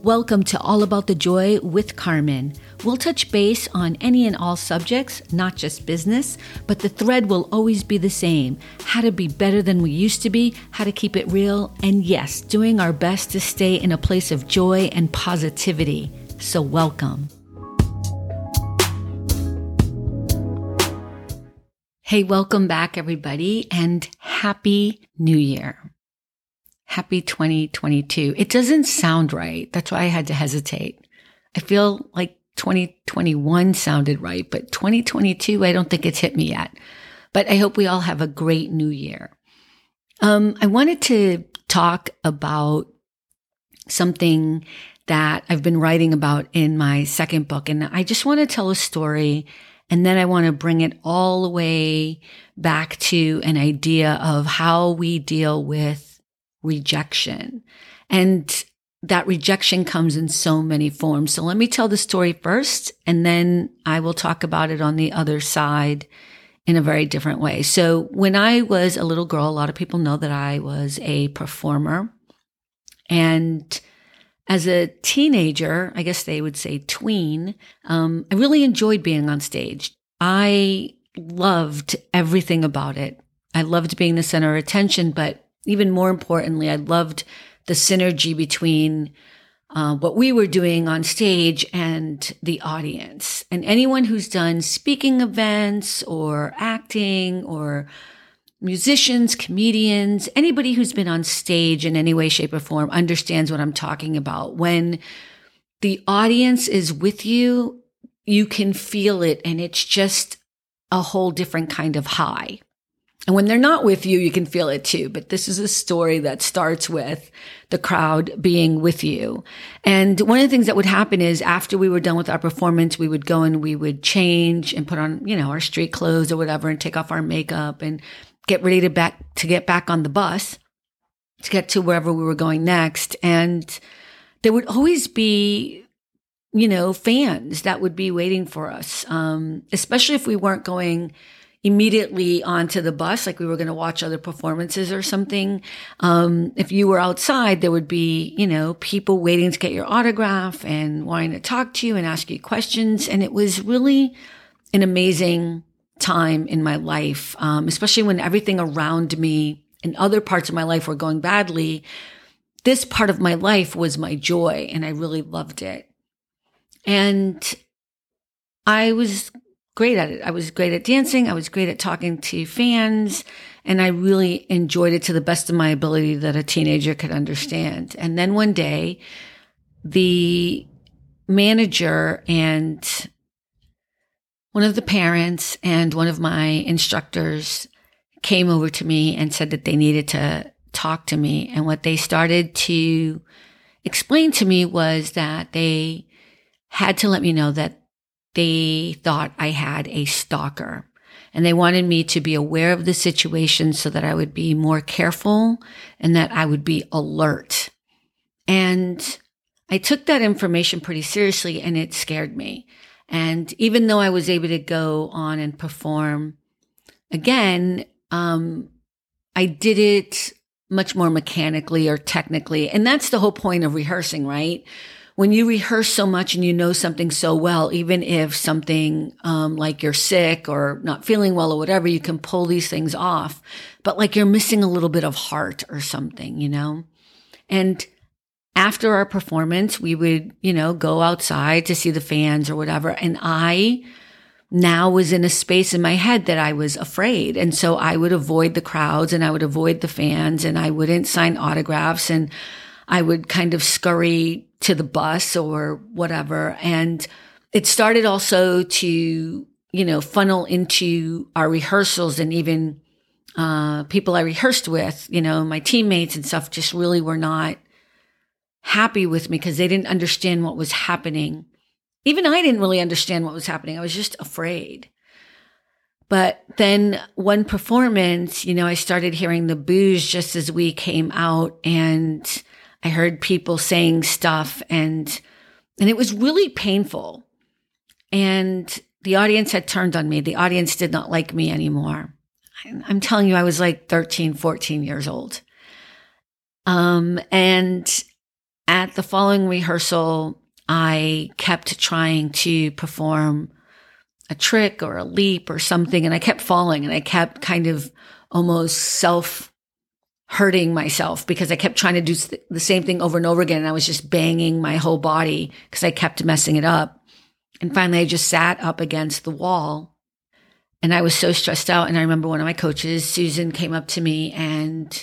Welcome to All About the Joy with Carmen. We'll touch base on any and all subjects, not just business, but the thread will always be the same. How to be better than we used to be, how to keep it real, and yes, doing our best to stay in a place of joy and positivity. So welcome. Hey, welcome back everybody, and Happy New Year. Happy 2022. It doesn't sound right. That's why I had to hesitate. I feel like 2021 sounded right, but 2022, I don't think it's hit me yet. But I hope we all have a great new year. I wanted to talk about something that I've been writing about in my second book. And I just want to tell a story, and then I want to bring it all the way back to an idea of how we deal with rejection. And that rejection comes in so many forms. So let me tell the story first, and then I will talk about it on the other side in a very different way. So when I was a little girl, a lot of people know that I was a performer. And as a teenager, I guess they would say tween, I really enjoyed being on stage. I loved everything about it. I loved being the center of attention, but even more importantly, I loved the synergy between what we were doing on stage and the audience. And anyone who's done speaking events or acting or musicians, comedians, anybody who's been on stage in any way, shape, or form understands what I'm talking about. When the audience is with you, you can feel it, and it's just a whole different kind of high. And when they're not with you, you can feel it too. But this is a story that starts with the crowd being with you. And one of the things that would happen is after we were done with our performance, we would go and we would change and put on, our street clothes or whatever, and take off our makeup and get ready to get back on the bus to get to wherever we were going next. And there would always be, fans that would be waiting for us, especially if we weren't going immediately onto the bus, like we were going to watch other performances or something. If you were outside, there would be, people waiting to get your autograph and wanting to talk to you and ask you questions. And it was really an amazing time in my life, especially when everything around me and other parts of my life were going badly. This part of my life was my joy, and I really loved it. And I was great at it. I was great at dancing. I was great at talking to fans, and I really enjoyed it to the best of my ability that a teenager could understand. And then one day, the manager and one of the parents and one of my instructors came over to me and said that they needed to talk to me. And what they started to explain to me was that they had to let me know that they thought I had a stalker, and they wanted me to be aware of the situation so that I would be more careful and that I would be alert. And I took that information pretty seriously, and it scared me. And even though I was able to go on and perform again, I did it much more mechanically or technically. And that's the whole point of rehearsing, right? When you rehearse so much and you know something so well, even if something like you're sick or not feeling well or whatever, you can pull these things off. But like you're missing a little bit of heart or something, And after our performance, we would, go outside to see the fans or whatever. And I now was in a space in my head that I was afraid. And so I would avoid the crowds, and I would avoid the fans, and I wouldn't sign autographs, and I would kind of scurry to the bus or whatever. And it started also to, funnel into our rehearsals, and even people I rehearsed with, my teammates and stuff just really were not happy with me because they didn't understand what was happening. Even I didn't really understand what was happening. I was just afraid. But then one performance, I started hearing the boos just as we came out, and I heard people saying stuff, and it was really painful. And the audience had turned on me. The audience did not like me anymore. I'm telling you, I was like 13, 14 years old. And at the following rehearsal, I kept trying to perform a trick or a leap or something, and I kept falling, and I kept kind of almost hurting myself because I kept trying to do the same thing over and over again. And I was just banging my whole body because I kept messing it up. And finally, I just sat up against the wall, and I was so stressed out. And I remember one of my coaches, Susan, came up to me, and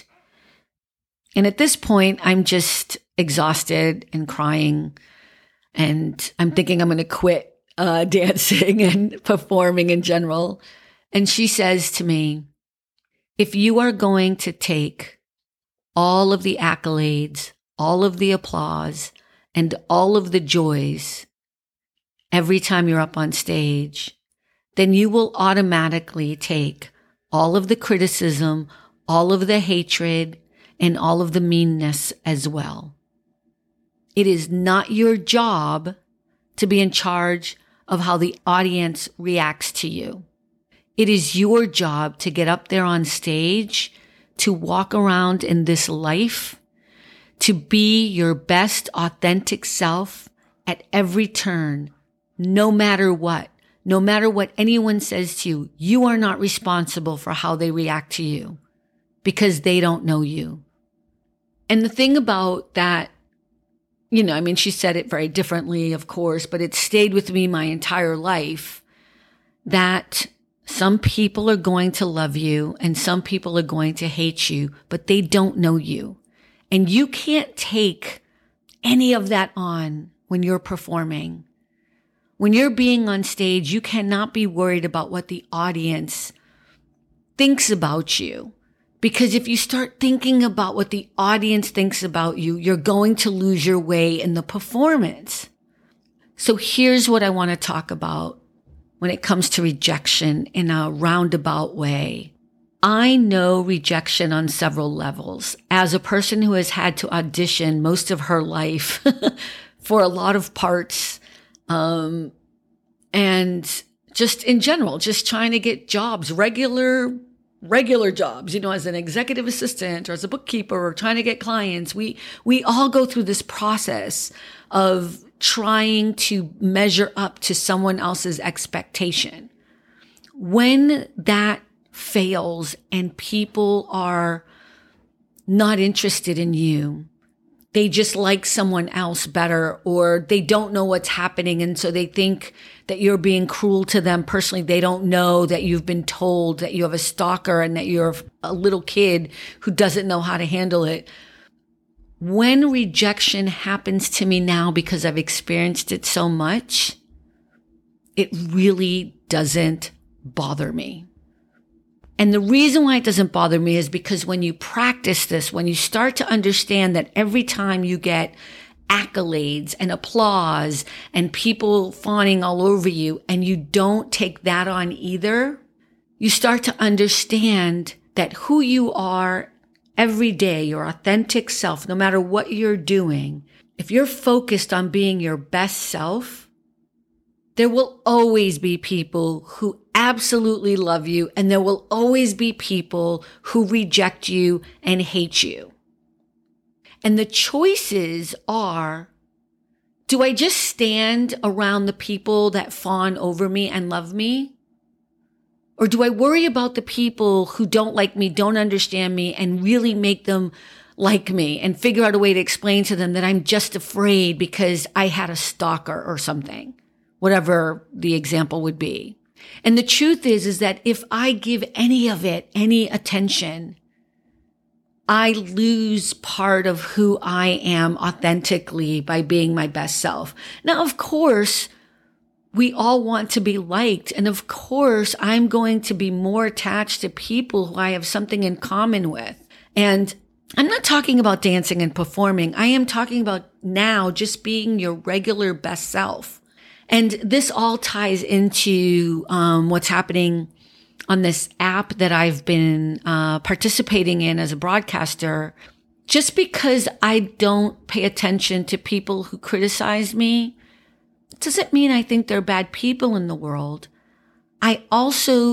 at this point, I'm just exhausted and crying, and I'm thinking I'm going to quit dancing and performing in general. And she says to me, if you are going to take all of the accolades, all of the applause, and all of the joys every time you're up on stage, then you will automatically take all of the criticism, all of the hatred, and all of the meanness as well. It is not your job to be in charge of how the audience reacts to you. It is your job to get up there on stage, to walk around in this life, to be your best authentic self at every turn, no matter what. No matter what anyone says to you, you are not responsible for how they react to you because they don't know you. And the thing about that, she said it very differently, of course, but it stayed with me my entire life that some people are going to love you and some people are going to hate you, but they don't know you. And you can't take any of that on when you're performing. When you're being on stage, you cannot be worried about what the audience thinks about you. Because if you start thinking about what the audience thinks about you, you're going to lose your way in the performance. So here's what I want to talk about when it comes to rejection in a roundabout way. I know rejection on several levels. As a person who has had to audition most of her life for a lot of parts, and just in general, just trying to get jobs, regular jobs, as an executive assistant or as a bookkeeper or trying to get clients. We all go through this process of trying to measure up to someone else's expectation. When that fails and people are not interested in you, they just like someone else better, or they don't know what's happening. And so they think that you're being cruel to them personally. They don't know that you've been told that you have a stalker and that you're a little kid who doesn't know how to handle it. When rejection happens to me now, because I've experienced it so much, it really doesn't bother me. And the reason why it doesn't bother me is because when you practice this, when you start to understand that every time you get accolades and applause and people fawning all over you and you don't take that on either, you start to understand that who you are every day, your authentic self, no matter what you're doing, if you're focused on being your best self, there will always be people who absolutely love you, and there will always be people who reject you and hate you. And the choices are, do I just stand around the people that fawn over me and love me? Or do I worry about the people who don't like me, don't understand me, and really make them like me and figure out a way to explain to them that I'm just afraid because I had a stalker or something, whatever the example would be. And the truth is that if I give any of it any attention, I lose part of who I am authentically by being my best self. Now, of course, we all want to be liked. And of course, I'm going to be more attached to people who I have something in common with. And I'm not talking about dancing and performing. I am talking about now just being your regular best self. And this all ties into what's happening on this app that I've been participating in as a broadcaster. Just because I don't pay attention to people who criticize me doesn't mean I think they're bad people in the world. I also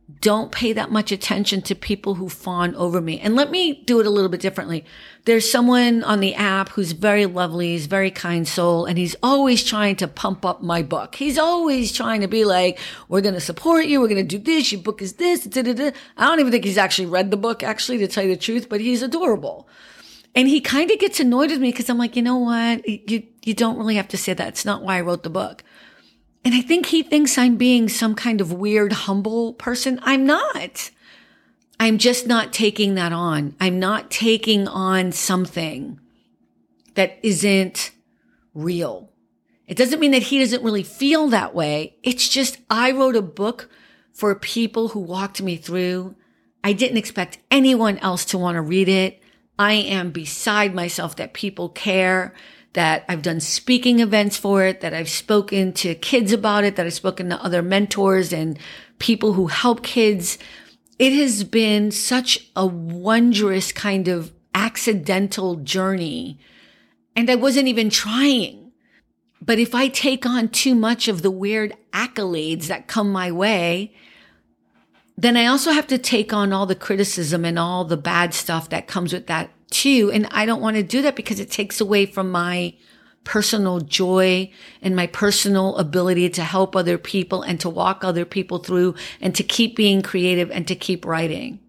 don't pay that much attention to people who fawn over me. And let me do it a little bit differently. There's someone on the app who's very lovely, he's a very kind soul, and he's always trying to pump up my book. He's always trying to be like, we're going to support you, we're going to do this, your book is this, da-da-da. I don't even think he's actually read the book, actually, to tell you the truth, but he's adorable. And he kind of gets annoyed with me because I'm like, you know what? You don't really have to say that. It's not why I wrote the book. And I think he thinks I'm being some kind of weird, humble person. I'm not. I'm just not taking that on. I'm not taking on something that isn't real. It doesn't mean that he doesn't really feel that way. It's just I wrote a book for people who walked me through. I didn't expect anyone else to want to read it. I am beside myself that people care, that I've done speaking events for it, that I've spoken to kids about it, that I've spoken to other mentors and people who help kids. It has been such a wondrous kind of accidental journey. And I wasn't even trying. But if I take on too much of the weird accolades that come my way, then I also have to take on all the criticism and all the bad stuff that comes with that too. And I don't want to do that because it takes away from my personal joy and my personal ability to help other people and to walk other people through and to keep being creative and to keep writing.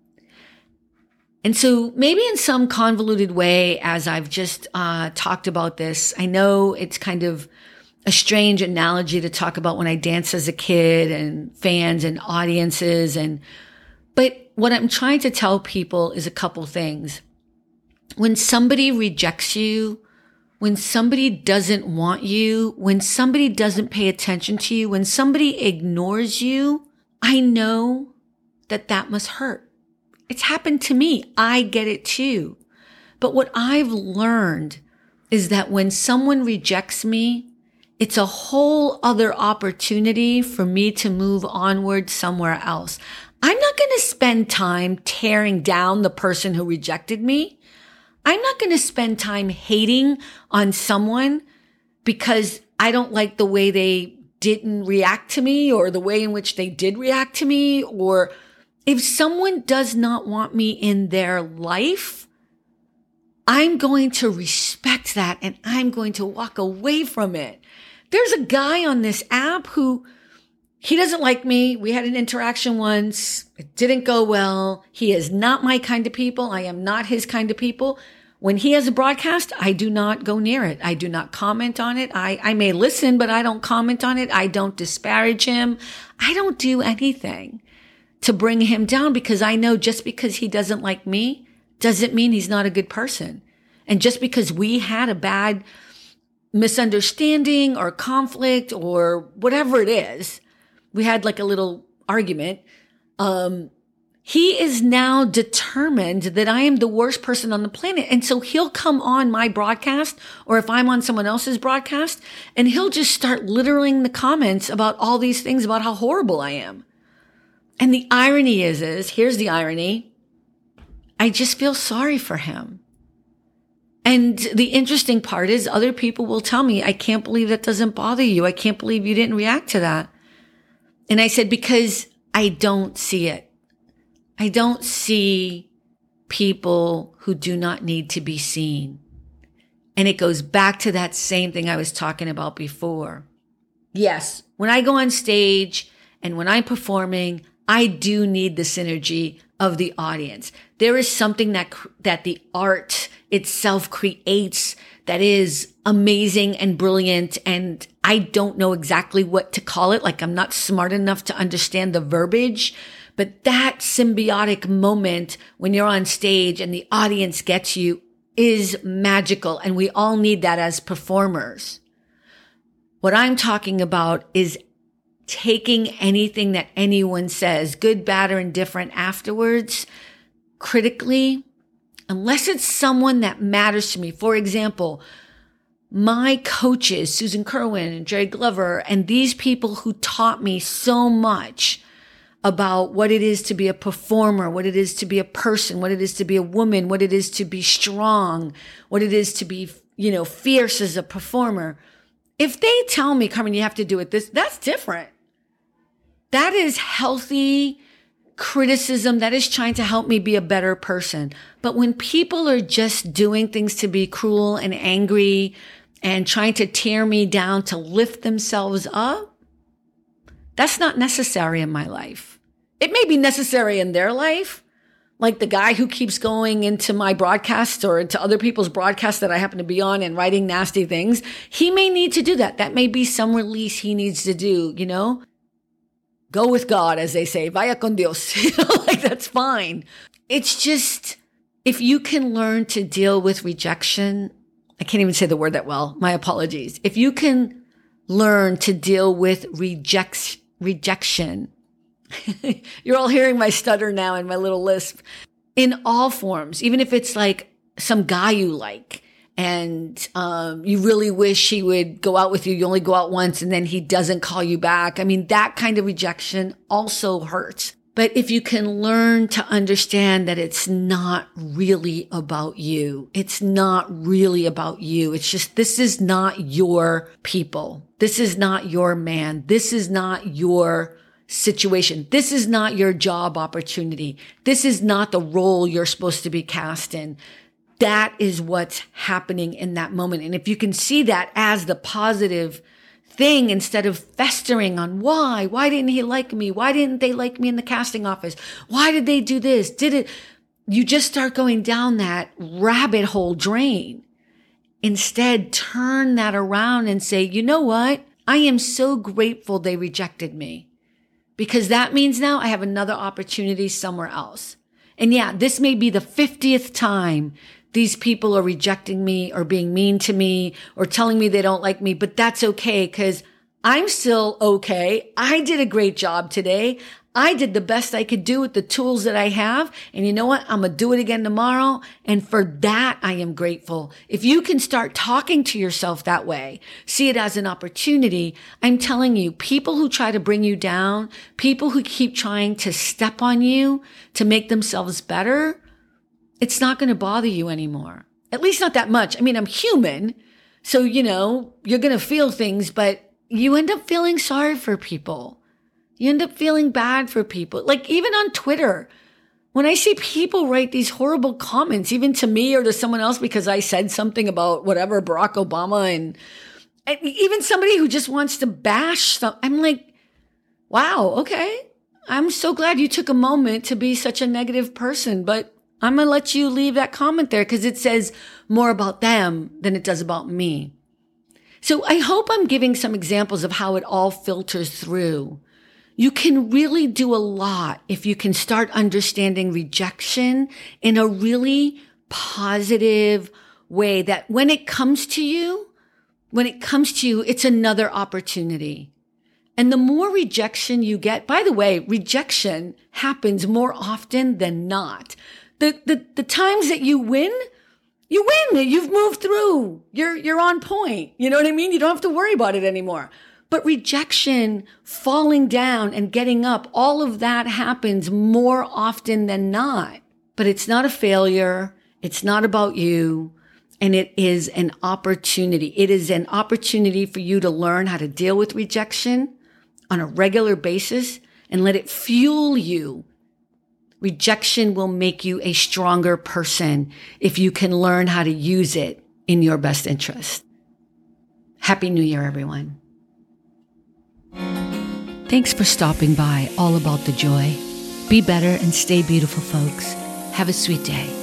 And so maybe in some convoluted way, as I've just talked about this, I know it's kind of a strange analogy to talk about when I danced as a kid and fans and audiences. But what I'm trying to tell people is a couple things. When somebody rejects you, when somebody doesn't want you, when somebody doesn't pay attention to you, when somebody ignores you, I know that that must hurt. It's happened to me. I get it too. But what I've learned is that when someone rejects me, it's a whole other opportunity for me to move onward somewhere else. I'm not going to spend time tearing down the person who rejected me. I'm not going to spend time hating on someone because I don't like the way they didn't react to me or the way in which they did react to me. Or if someone does not want me in their life, I'm going to respect that and I'm going to walk away from it. There's a guy on this app who he doesn't like me. We had an interaction once. It didn't go well. He is not my kind of people. I am not his kind of people. When he has a broadcast, I do not go near it. I do not comment on it. I may listen, but I don't comment on it. I don't disparage him. I don't do anything to bring him down because I know just because he doesn't like me doesn't mean he's not a good person. And just because we had a bad misunderstanding or conflict or whatever it is, we had like a little argument. He is now determined that I am the worst person on the planet. And so he'll come on my broadcast or if I'm on someone else's broadcast and he'll just start littering the comments about all these things about how horrible I am. And the irony is here's the irony. I just feel sorry for him. And the interesting part is other people will tell me, I can't believe that doesn't bother you. I can't believe you didn't react to that. And I said, because I don't see it. I don't see people who do not need to be seen. And it goes back to that same thing I was talking about before. Yes, when I go on stage and when I'm performing, I do need the synergy of the audience. There is something that the art itself creates that is amazing and brilliant. And I don't know exactly what to call it. Like I'm not smart enough to understand the verbiage, but that symbiotic moment when you're on stage and the audience gets you is magical. And we all need that as performers. What I'm talking about is taking anything that anyone says, good, bad, or indifferent afterwards, critically, unless it's someone that matters to me. For example, my coaches, Susan Kerwin and Jerry Glover, and these people who taught me so much about what it is to be a performer, what it is to be a person, what it is to be a woman, what it is to be strong, what it is to be, fierce as a performer. If they tell me, Carmen, you have to do it that's different. That is healthy criticism that is trying to help me be a better person. But when people are just doing things to be cruel and angry and trying to tear me down to lift themselves up, that's not necessary in my life. It may be necessary in their life, like the guy who keeps going into my broadcasts or into other people's broadcasts that I happen to be on and writing nasty things. He may need to do that. That may be some release he needs to do, you know? Go with God, as they say. Vaya con Dios. Like, that's fine. It's just, if you can learn to deal with rejection, I can't even say the word that well. My apologies. If you can learn to deal with rejection, you're all hearing my stutter now and my little lisp, in all forms, even if it's like some guy you like and you really wish he would go out with you. You only go out once and then he doesn't call you back. I mean, that kind of rejection also hurts. But if you can learn to understand that it's not really about you, it's not really about you. It's just, this is not your people. This is not your man. This is not your situation. This is not your job opportunity. This is not the role you're supposed to be cast in. That is what's happening in that moment. And if you can see that as the positive thing instead of festering on why didn't he like me? Why didn't they like me in the casting office? Why did they do this? You just start going down that rabbit hole drain. Instead, turn that around and say, you know what? I am so grateful they rejected me. Because that means now I have another opportunity somewhere else. And yeah, this may be the 50th time these people are rejecting me or being mean to me or telling me they don't like me, but that's okay because I'm still okay. I did a great job today. I did the best I could do with the tools that I have. And you know what? I'm going to do it again tomorrow. And for that, I am grateful. If you can start talking to yourself that way, see it as an opportunity, I'm telling you, people who try to bring you down, people who keep trying to step on you to make themselves better, it's not going to bother you anymore. At least not that much. I mean, I'm human. So, you know, you're going to feel things, but you end up feeling sorry for people. You end up feeling bad for people. Like even on Twitter, when I see people write these horrible comments, even to me or to someone else because I said something about whatever, Barack Obama, and even somebody who just wants to bash I'm like, wow, okay. I'm so glad you took a moment to be such a negative person, but I'm going to let you leave that comment there because it says more about them than it does about me. So I hope I'm giving some examples of how it all filters through. You can really do a lot if you can start understanding rejection in a really positive way that when it comes to you, it's another opportunity. And the more rejection you get, by the way, rejection happens more often than not. The times that you win, you've moved through, you're on point. You know what I mean? You don't have to worry about it anymore. But rejection, falling down and getting up, all of that happens more often than not. But it's not a failure. It's not about you. And it is an opportunity. It is an opportunity for you to learn how to deal with rejection on a regular basis and let it fuel you. Rejection will make you a stronger person if you can learn how to use it in your best interest. Happy New Year, everyone. Thanks for stopping by All About the Joy. Be better and stay beautiful, folks. Have a sweet day.